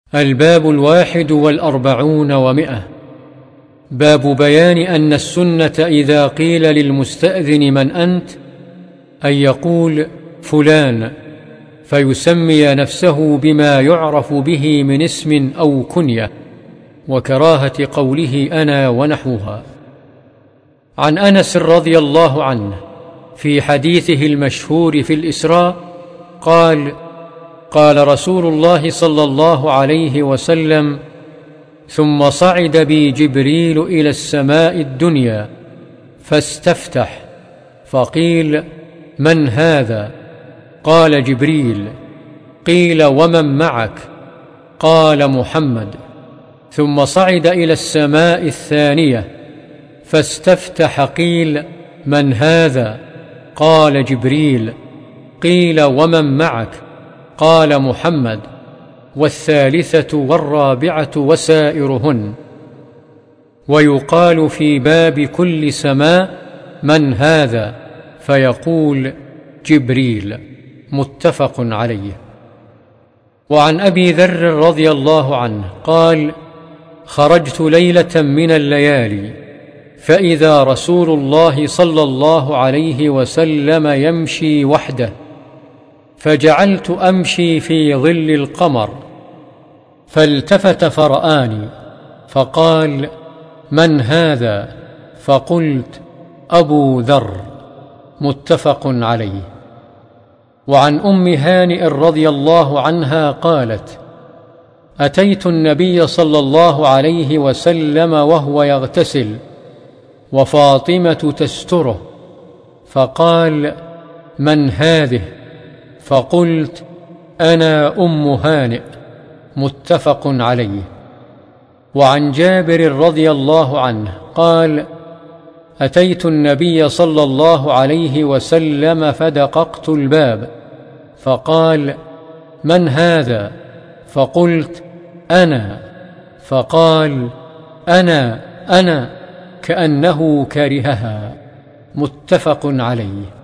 الباب 41 و100. باب بيان أن السنة إذا قيل للمستأذن من أنت أن يقول فلان، فيسمي نفسه بما يعرف به من اسم أو كنية، وكراهة قوله أنا ونحوها. عن أنس رضي الله عنه في حديثه المشهور في الإسراء قال: قال رسول الله صلى الله عليه وسلم: ثم صعد بي جبريل إلى السماء الدنيا فاستفتح، فقيل: من هذا؟ قال: جبريل. قيل: ومن معك؟ قال: محمد. ثم صعد إلى السماء الثانية فاستفتح، قيل: من هذا؟ قال: جبريل. قيل: ومن معك؟ قال: محمد. والثالثة والرابعة وسائرهن. ويقال في باب كل سماء: من هذا؟ فيقول: جبريل. متفق عليه. وعن أبي ذر رضي الله عنه قال: خرجت ليلة من الليالي فإذا رسول الله صلى الله عليه وسلم يمشي وحده، فجعلت أمشي في ظل القمر، فالتفت فرآني فقال: من هذا؟ فقلت: أبو ذر. متفق عليه. وعن أم هانئ رضي الله عنها قالت: أتيت النبي صلى الله عليه وسلم وهو يغتسل وفاطمة تستره، فقال: من هذه؟ فقلت: أنا أم هانئ. متفق عليه. وعن جابر رضي الله عنه قال: أتيت النبي صلى الله عليه وسلم فدققت الباب، فقال: من هذا؟ فقلت: أنا. فقال: أنا كأنه كرهها. متفق عليه.